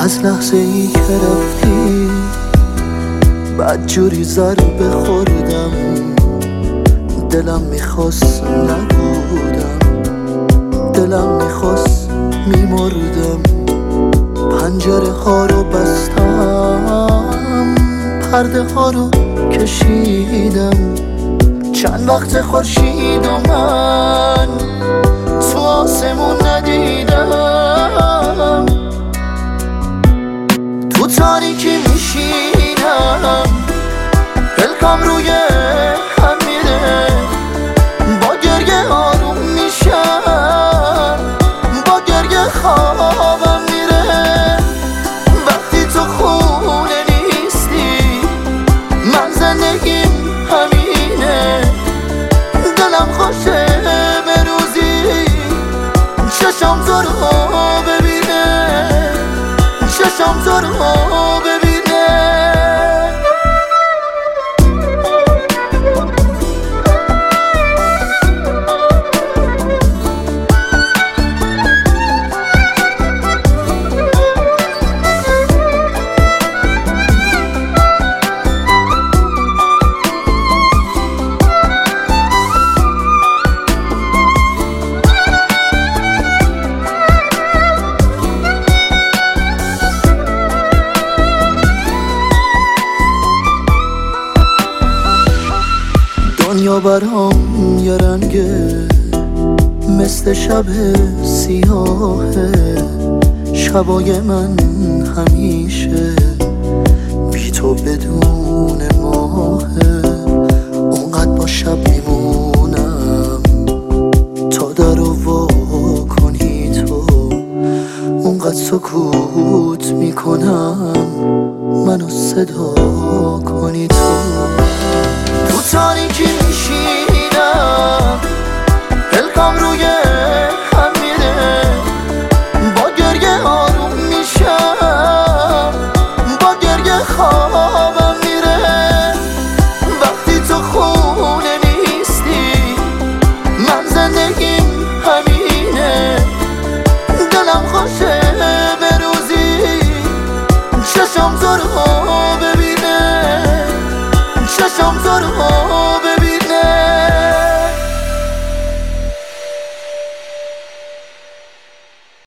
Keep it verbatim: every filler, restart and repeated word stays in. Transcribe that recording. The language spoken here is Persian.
از لحظه ای که رفتی بدجوری ضربه خوردم، دلم میخواست نبودم، دلم میخواست میمردم. پنجره ها رو بستم، پرده ها رو کشیدم. چند وقت خورشید و من تو آسمون ندیدم. تو تاریکی میشینم، پلکام روی هم میره، با گریه آروم میشم، با گریه خوابم میره. وقتی تو خونه نیستی من زندگیم همینه. دلم خوشه به روزی چشم تو رو ببینه، چشم تو رو ببینه. دنیا برام یه رنگه، مثل شب سیاهه. شبای من همیشه بی تو بدون ماهه. اونقدر با شب میمونم تا در رو وا کنی تو، اونقدر سکوت میکنم منو صدا کنی تو. تو تاریکی میشینم، پلکام روی هم میره، با گریه آروم میشم، با گریه خوابم میره. وقتی تو خونه نیستی من زندگیم همینه. دلم خوشه به روزی چشم تو رو ببینه، چشم تو رو